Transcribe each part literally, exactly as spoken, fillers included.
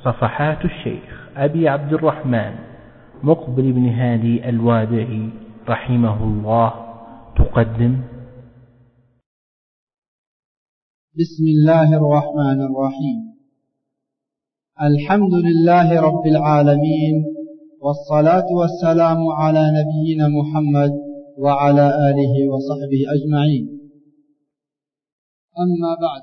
صفحات الشيخ أبي عبد الرحمن مقبل بن هادي الوادعي رحمه الله تقدم. بسم الله الرحمن الرحيم. الحمد لله رب العالمين، والصلاة والسلام على نبينا محمد وعلى آله وصحبه أجمعين. أما بعد،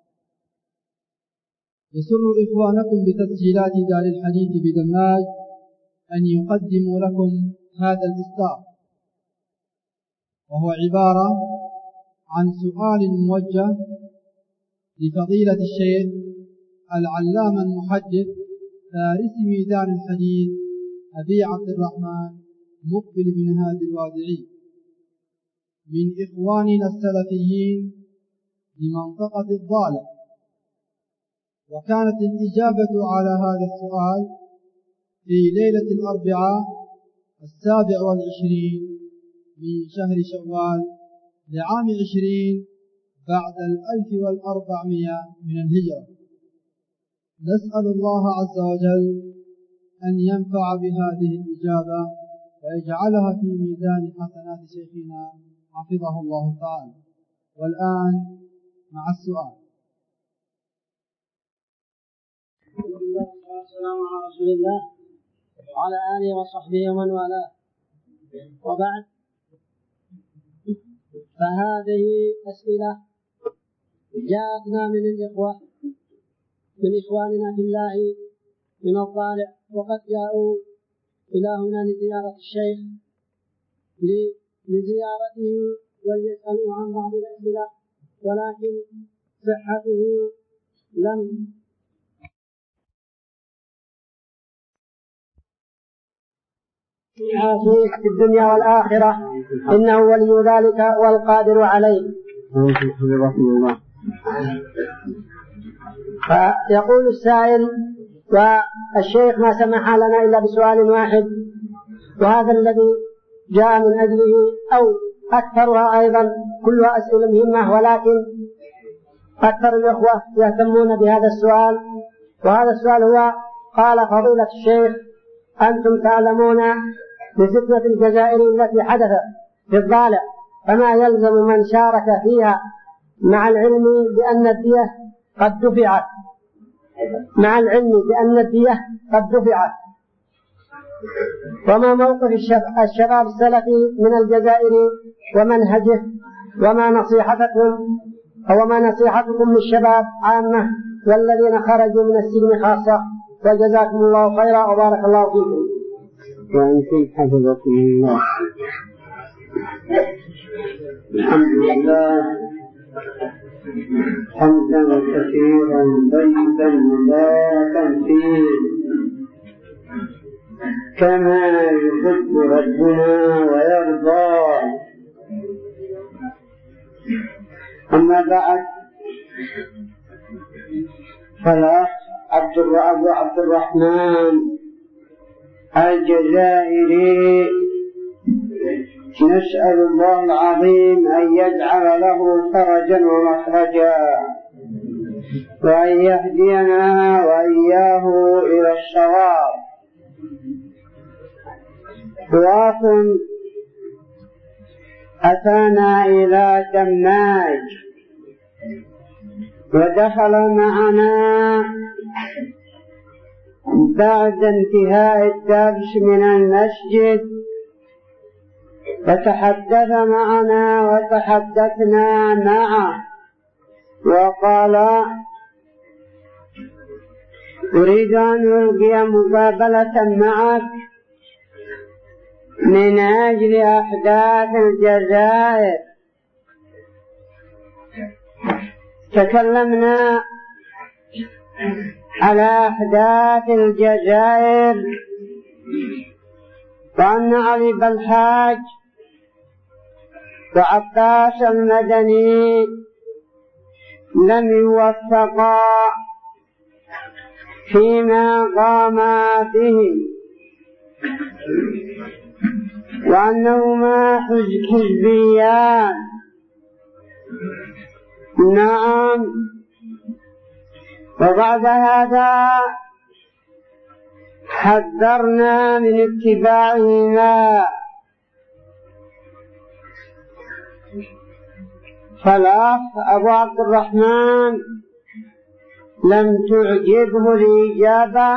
يسر إخوانكم بتسجيلات دار الحديث بدماج أن يقدموا لكم هذا الإصدار، وهو عبارة عن سؤال موجه لفضيلة الشيخ العلامة المحدث فارس ميدان الحديث أبي عبد الرحمن مقبل بن هادي الوادعي من إخواننا السلفيين بمنطقة الضالع. وكانت الإجابة على هذا السؤال في ليلة الأربعاء السابع والعشرين من شهر شوال لعام عشرين بعد الألف والأربعمائة من الهجرة. نسأل الله عز وجل أن ينفع بهذه الإجابة ويجعلها في ميزان حسنات شيخنا حفظه الله تعالى. والآن مع السؤال. والسلام على رسول الله وعلى آله وصحبه ومن والاه، وبعد، فهذه أسئلة جاءتنا من الإخوة من إخواننا في الله من الضالع، وقد جاءوا إلى هنا لزيارة الشيخ لزيارته وليسألوا عن بعض الأسئلة، ولكن صحته لم في الدنيا والآخرة، إنه ولي ذلك والقادر عليه. فيقول السائل: والشيخ ما سمح لنا إلا بسؤال واحد، وهذا الذي جاء من أجله، أو أكثرها أيضا كلها أسئلة مهمة، ولكن أكثر الأخوة يهتمون بهذا السؤال. وهذا السؤال هو: قال فضيلة الشيخ: أنتم تعلمون بفتنة الجزائر التي حدثت في الضالع، فما يلزم من شارك فيها مع العلم بأن الدية قد دفعت مع العلم بأن الدية قد دفعت وما موقف الشباب السلفي من الجزائر ومنهجه، وما نصيحتكم وما نصيحتكم للشباب عامة والذين خرجوا من السجن خاصة؟ وجزاكم الله خيرا وبارك الله فيكم. وأنتم حفظكم الله. الحمد لله حمدا كثيرا طيبا مباركا فيه كما يحب ربنا ويرضى. أما بعد، فلا أبو عبد الرحمن الجزائري نسأل الله العظيم أن يجعل له فرجا ومخرجا، وأن يهدينا وإياه إلى الصواب. واصل أتانا إلى دماج ودخل معنا بعد انتهاء الدرس من المسجد، وتحدث معنا وتحدثنا معه، وقال: أريد أن ألقي مقابلة معك من أجل أحداث الجزائر. تكلمنا على أحداث الجزائر، وأن علي بالحاج وعباس المدني لم يوفقا فيما قاما به، وأنهما حزبيان. نعم. وبعد هذا حذرنا من اتباعهما. فالأخ أبو عبد الرحمن لم تعجبه الإجابة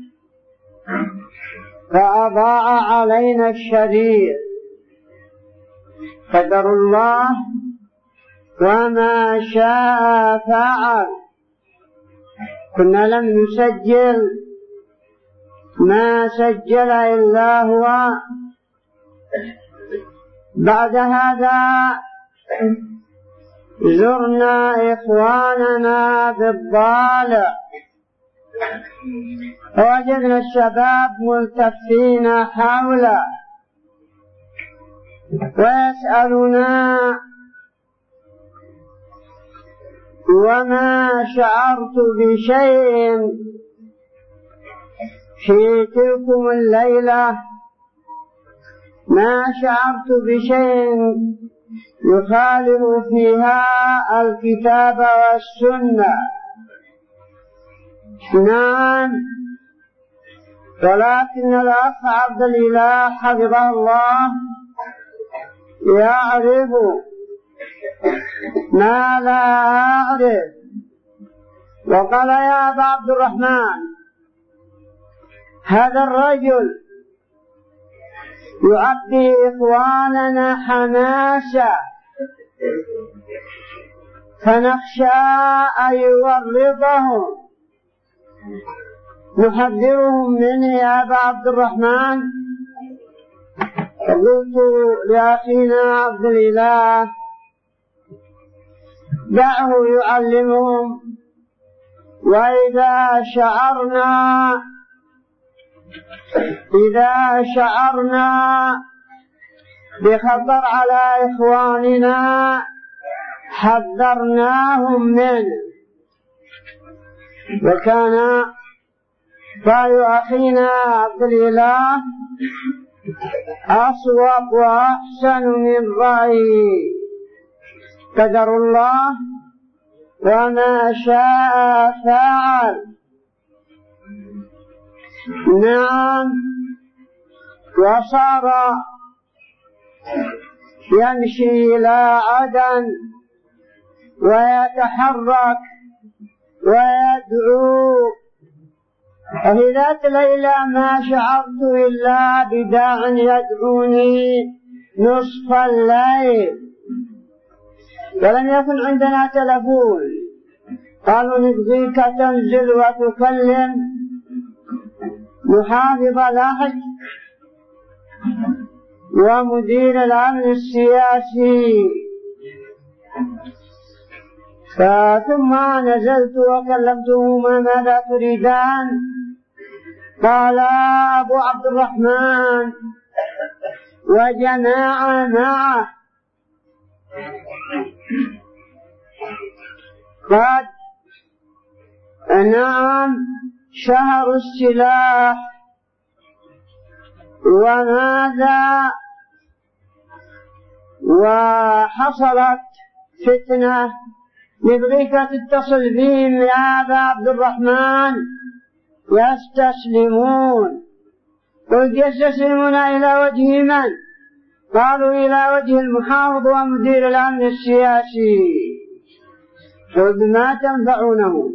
فأضاع علينا الشريط. قدر الله وما شاء فعل. كنا لم نسجل، ما سجل إلا هو. بعد هذا زرنا إخواننا بالضالع ووجدنا الشباب ملتفين حوله ويسألنا وما شعرت بشيء في تلكم الليلة، ما شعرت بشيء يخالف فيها الكتاب والسنة. نعم، ولكن الأخ عبد الإله حفظه الله يعرف ما لا أعرف. وقال يا أبا عبد الرحمن هذا الرجل يعطي إخواننا حماسة فنخشى أن يورطهم، نحذرهم منه يا أبا عبد الرحمن. قلت لأخينا عبد الإله دعه يعلمهم، وإذا شعرنا إذا شعرنا بخطر على إخواننا حذرناهم منه. وكان رأي أخينا عبد الإله أصوب وأحسن من رأيي. قدر الله وما شاء فعل. نعم، وصار يمشي إلى عدن ويتحرك ويدعو. وفي ذات ليلة ما شعرت إلا بداع يدعوني نصف الليل، ولم يكن عندنا تلفون. قالوا نبغيك تنزل وتكلم محافظ لحج ومدير الأمن السياسي. ثم نزلت وكلمتهما ماذا تريدان؟ قال أبو عبد الرحمن وجماعة معه قد نعم شهر السلاح. وماذا؟ وحصلت فتنة نبغيك تتصل بهم يا أبا عبد الرحمن يستسلمون. قلت يستسلمون إلى وجه من؟ قالوا إلى وجه المحافظ ومدير الأمن السياسي. قلت ما تنفعونه،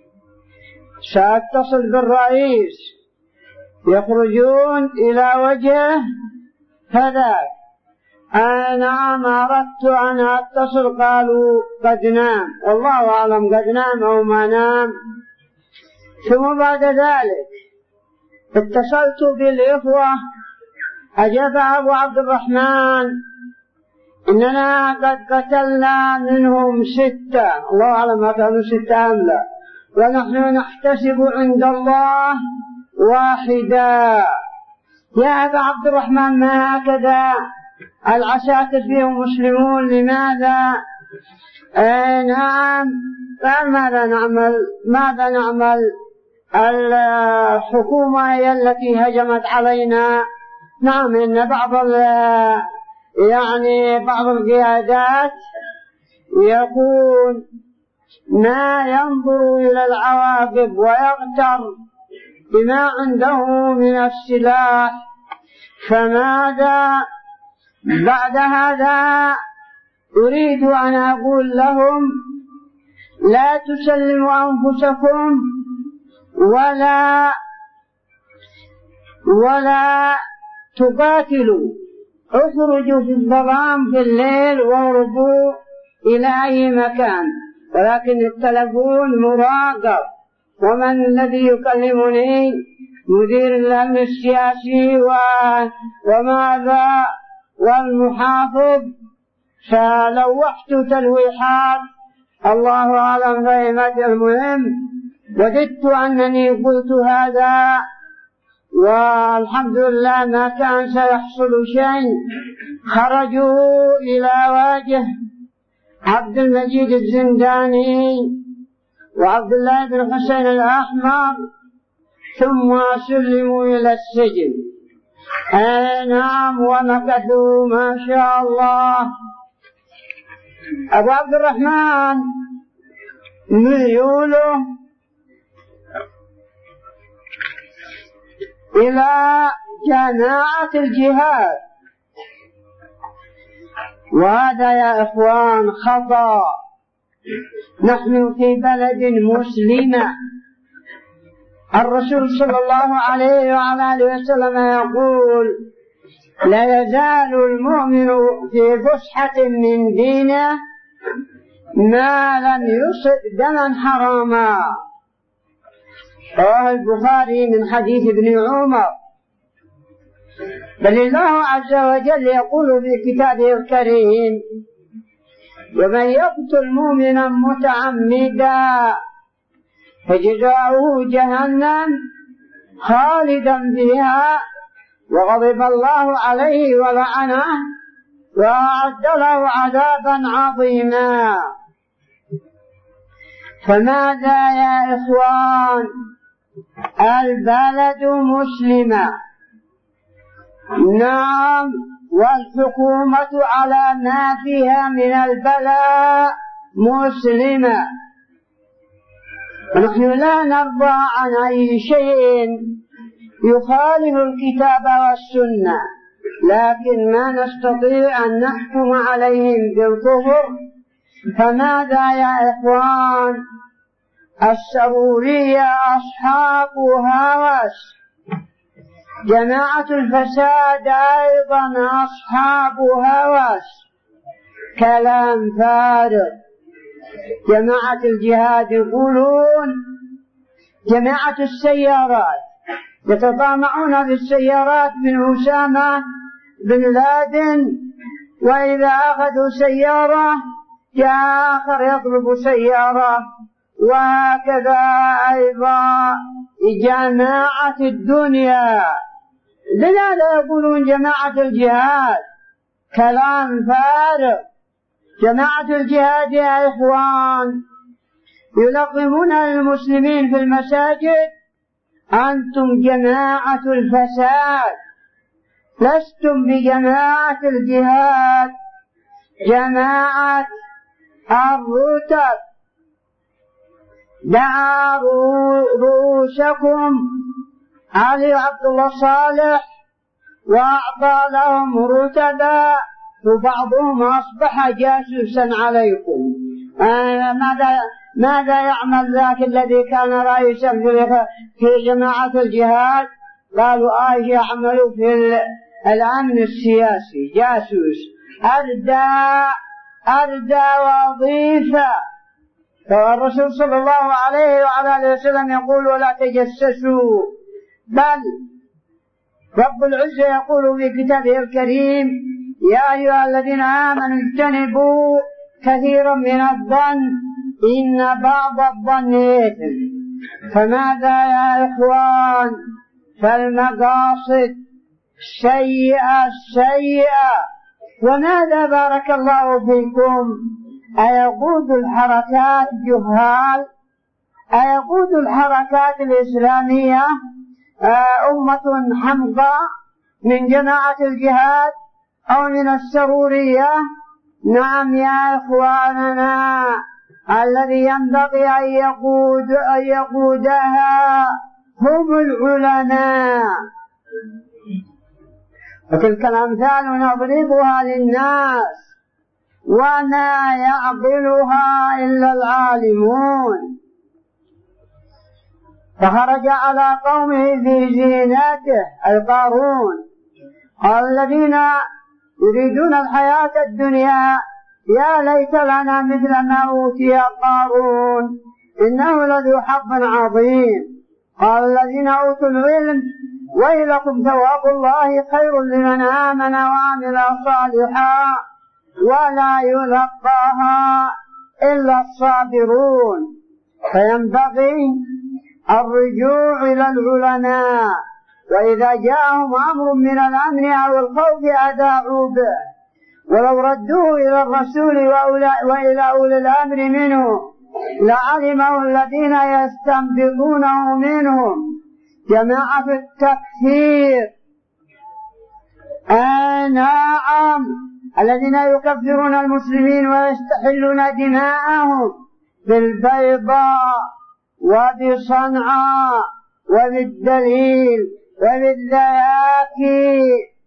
سأتصل بالرئيس يخرجون إلى وجهه فذاك. أنا ما أردت أن أتصل، قالوا قد نام، والله أعلم قد نام أو ما نام. ثم بعد ذلك اتصلت بالإخوة، أجاب أبو عبد الرحمن إننا قد قتلنا منهم ستة، الله أعلم ما كانوا ستة أم لا، ونحن نحتسب عند الله واحدا. يا أبا عبد الرحمن ما هكذا العساكر فيهم مسلمون، لماذا؟ آه نعم. قال ماذا نعمل؟ ماذا نعمل؟ الحكومة هي التي هجمت علينا. نعم، إن بعض يعني بعض القيادات يكون ما ينظر إلى العواقب ويغتر بما عنده من السلاح. فماذا بعد هذا؟ أريد أن أقول لهم لا تسلموا أنفسكم ولا ولا تقاتلوا، اخرجوا في الظلام في الليل واهربوا إلى أي مكان، ولكن التلفون مراقب. ومن الذي يكلمني؟ مدير الأمن السياسي وماذا والمحافظ. فلوحت تلويحات الله أعلم فهمت. المهم وددت أنني قلت هذا والحمد لله ما كان سيحصل شيء. خرجوا إلى واجه عبد المجيد الزنداني وعبد الله بن حسين الأحمر ثم سلموا إلى السجن. آه نعم، ومكثوا ما شاء الله. أبو عبد الرحمن ميوله إلى جماعة الجهاد، وهذا يا إخوان خطأ. نحن في بلد مسلمة، الرسول صلى الله عليه وعلى آله وسلم يقول لا يزال المؤمن في فسحة من دينه ما لم يصب دما حراما. رواه البخاري من حديث ابن عمر. بل الله عز وجل يقول في كتابه الكريم ومن يقتل مؤمنا متعمدا فجزاؤه جهنم خالدا فيها وغضب الله عليه ولعنه وأعد له عذابا عظيما. فماذا يا إخوان؟ البلد مسلمة، نعم، والحكومة على ما فيها من البلاء مسلمة. ونحن لا نرضى عن أي شيء يخالف الكتاب والسنة، لكن ما نستطيع أن نحكم عليهم بالكفر. فماذا يا إخوان؟ السرورية أصحاب هوس، جماعة الفساد أيضا أصحاب هوس، كلام فارغ. جماعة الجهاد يقولون جماعة السيارات يتطامعون بالسيارات من أسامة بن لادن، وإذا أخذوا سيارة جاء آخر يطلب سيارة، وهكذا أيضا جماعة الدنيا. لماذا يقولون جماعة الجهاد؟ كلام فارغ. جماعة الجهاد يا إخوان يلقمون المسلمين في المساجد أنتم جماعة الفساد، لستم بجماعة الجهاد، جماعة الرتب. دعا رؤوسكم علي عبد الله صالح وأعطى لهم رتبا، وبعضهم أصبح جاسوسا عليكم. آه ماذا ماذا يعمل ذاك الذي كان رئيسا في جماعة الجهاد؟ قالوا آه يعمل في الأمن السياسي جاسوس، أردى أردى وظيفة. فالرسول صلى الله عليه وعلى آله وسلم يقول ولا تجسسوا، بل رب العزة يقول في كتابه الكريم يا أيها الذين آمنوا اجتنبوا كثيرا من الظن إن بعض الظن إثم. فماذا يا إخوان؟ فالمقاصد سيئة سيئة. وماذا بارك الله فيكم؟ أيقود الحركات جهال؟ أيقود الحركات الإسلامية أمة حمقى من جماعة الجهاد أو من السرورية؟ نعم يا إخواننا، الذي ينبغي أن يقود أن يقودها هم العلماء. وتلك الأمثال نضربها للناس وما يعقلها إلا العالمون. فخرج على قومه في زينته أي قارون، قال الذين يريدون الحياة الدنيا يا ليت لنا مثل ما أوتي قارون إنه لذو حظ عظيم. قال الذين أوتوا العلم ويلكم ثواب الله خير لمن آمن وعمل صالحا ولا يلقاها إلا الصابرون. فينبغي الرجوع إلى العلماء، وإذا جاءهم أمر من الأمن أو الخوف أذاعوا به، ولو ردوه إلى الرسول وإلى أولي الأمر منه لعلمه الذين يستنبطونه منهم. جماعة التكفير آه نعم، الذين يكفرون المسلمين ويستحلون دماءهم بالبيضاء وبصنعاء وبالدليل وبالذياكي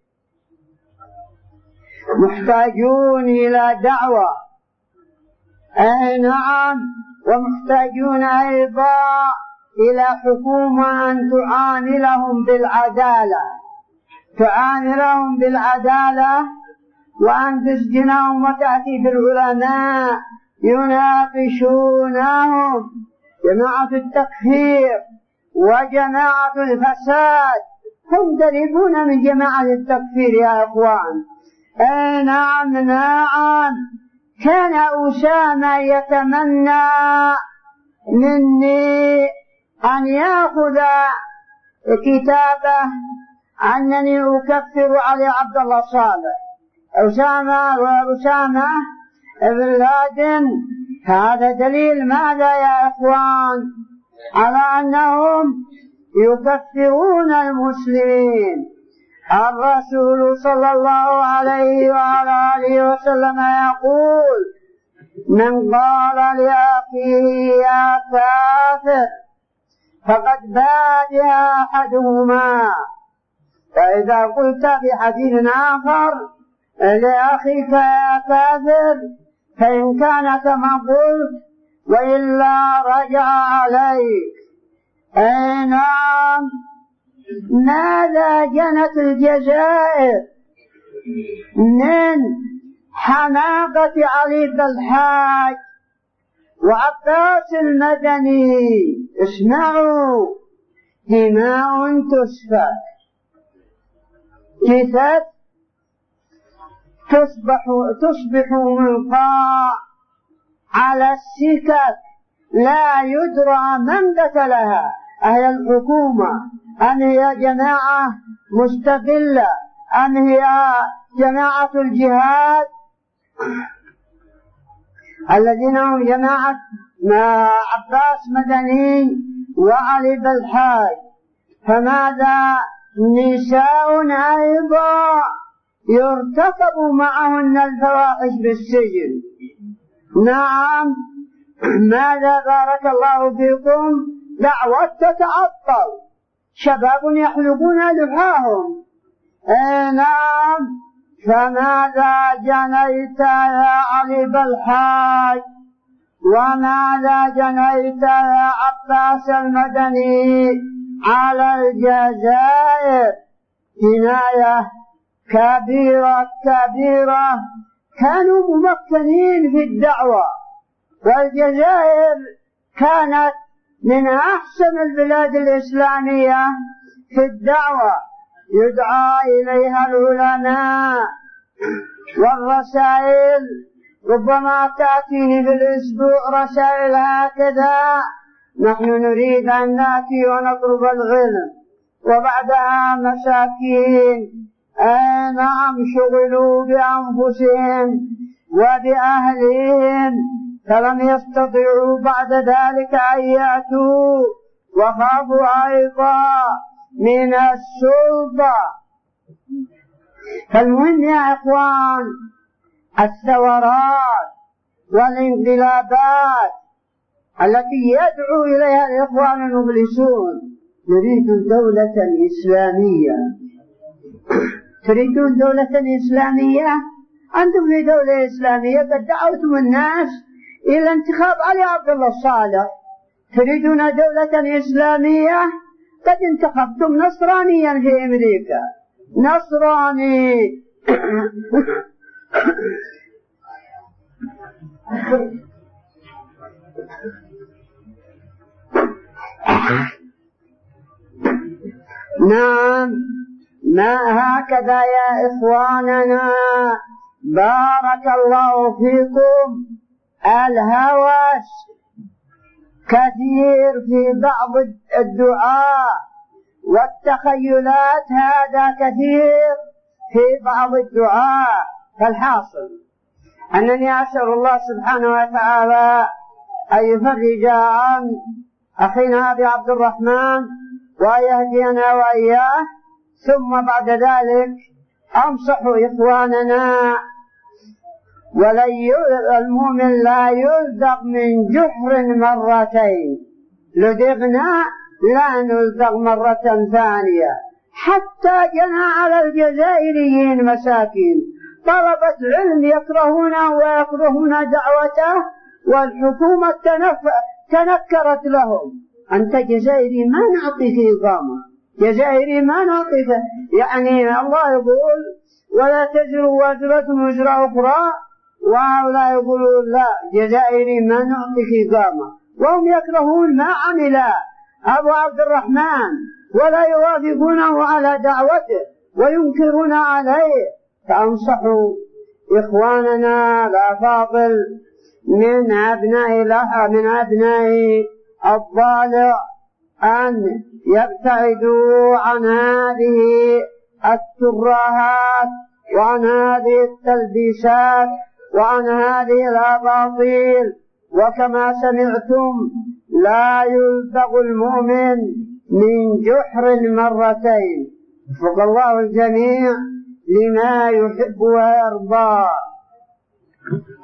محتاجون إلى دعوة. أي نعم، ومحتاجون أيضا إلى حكومة أن تعاملهم بالعدالة تعاملهم بالعدالة وأن تسجنهم وتأتي بالعلماء يناقشونهم. جماعة التكفير وجماعة الفساد هم قريبون من جماعة التكفير يا إخوان. أي نعم نعم، كان أسامة يتمنى مني أن يأخذ كتابه أنني أكفر علي عبد الله صالح. أسامة وأسامة بن لادن، هذا دليل ماذا يا إخوان؟ على أنهم يكفرون المسلمين. الرسول صلى الله عليه وعلى آله وسلم يقول: من قال لأخيه يا كافر فقد بادئ أحدهما. فإذا قلت في حديث آخر لأخيك يا كافر فإن كان كما قلت وإلا رجع عليك. أي نعم، ماذا جنت الجزائر من حماقة علي بن الحاج وعباس المدني؟ اسمعوا، دماء تسفك، جثث تصبح تصبح ملقاة على السكك لا يدرى من قتلها، أهي الحكومة أم هي جماعة مستقلة أم هي جماعة الجهاد الذين هم جماعة عباس مدني وعلي بن الحاج. فماذا نساء أيضا يرتكب معهن الفواحش بالسجن؟ نعم، ماذا بارك الله فيكم؟ دعوة تتعطل، شباب يحلقون لحاهم. اي نعم، فماذا جنيت يا علي بن الحاج وماذا جنيت يا عباس المدني على الجزائر؟ جناية كبيرة كبيرة. كانوا ممكنين في الدعوة، والجزائر كانت من أحسن البلاد الإسلامية في الدعوة، يدعى إليها العلماء. والرسائل ربما تأتيني في الأسبوع رسائل هكذا: نحن نريد أن نأتي ونطلب العلم، وبعدها مساكين أي نعم شغلوا بأنفسهم وبأهلهم فلم يستطيعوا بعد ذلك أن يأتوا، وخافوا أيضا من السلطة. فالمهم يا إخوان، الثورات والانقلابات التي يدعو إليها الإخوان المبلسون نريد دولة إسلامية. تريدون دولة إسلامية؟ أنتم في دولة إسلامية قد دعوتم الناس إلى انتخاب علي عبد الله الصالح. تريدون دولة إسلامية؟ قد انتخبتم نصرانيا في أمريكا، نصراني. نعم، ما هكذا يا إخواننا، بارك الله فيكم. الهوس كثير في بعض الدعاء، والتخيلات هذا كثير في بعض الدعاء. فالحاصل أنني أسأل الله سبحانه وتعالى أن يفرج عن أخينا أبي عبد الرحمن ويهدينا وإياه. ثم بعد ذلك أنصح إخواننا، والمؤمن لا يلدغ من جحر مرتين، لدغنا لا نلدغ مرة ثانية. حتى جنى على الجزائريين مساكين طلبة علم يكرهونه ويكرهون دعوته، والحكومة تنكرت لهم. أنت جزائري ما نعطيك إقامة، جزائري ما نعطيك، يعني الله يقول ولا تزر وازرة وزر أخرى، وهؤلاء يقولون لا جزائري ما نعطيك إقامة، وهم يكرهون ما عمل أبو عبد الرحمن ولا يوافقونه على دعوته وينكرون عليه. فأنصحوا إخواننا الأفاضل من أبناء من أبناء الضالع أن يبتعدوا عن هذه الترهات وعن هذه التلبيسات وعن هذه الأباطيل. وكما سمعتم لا يلدغ المؤمن من جحر مرتين. وفق الله الجميع لما يحب ويرضى.